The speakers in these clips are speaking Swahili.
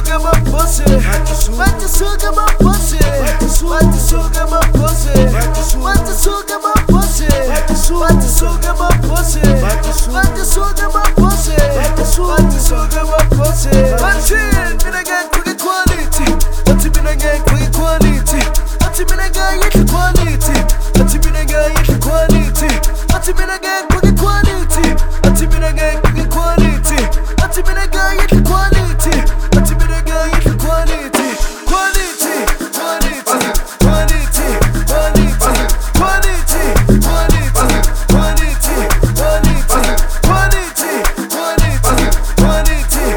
sugar my pussy. Want to sugar my pussy. Want to sugar my pussy. Want to sugar my pussy. Want to sugar my pussy. Want to sugar my pussy. Want to sugar my pussy. What's it? Been again quick quality. What's it been again quick quality? What's it been again yet quality? What's it been again yet quality? What's it been again quick quality? What's it been again quick quality? What's it been again yet quality? What's it been again yet quality? Quality, quality, quality, quality, quality, quality, quality, quality, quality, quality, quality,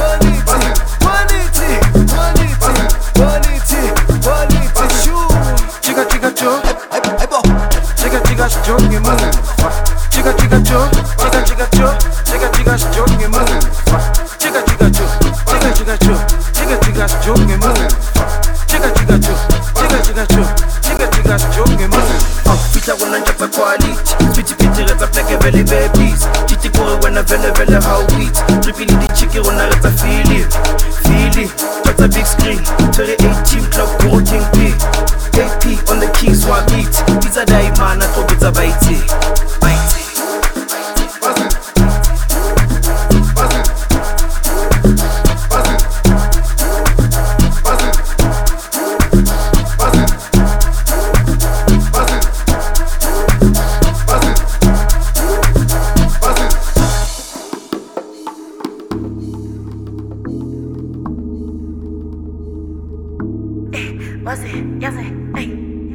quality, quality, shoe. Chica chica cho, chica chica cho, give me. Chica chica cho, chica chica cho, chica chica cho, give me. Chica chica cho, chica chica cho, chica chica cho, give me. Chica chica cho, chica chica cho, chica chica cho, give me. Pizza when I drop a quality, pretty pretty red a black belly babies. Titi kore when I vele how beat. Trippy the chicken when I let a feel it. Got a big screen, 2018 club coating P. AP on the keys, one beat. Pizza die man, I thought pizza bite. Was it? Yes, hey.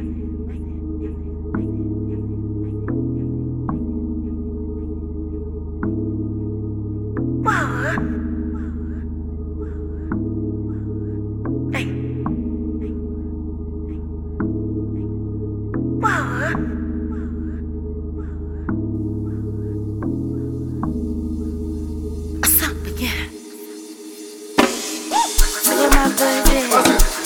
Wow. Hey. Wow. What's up again? Look at my birthday.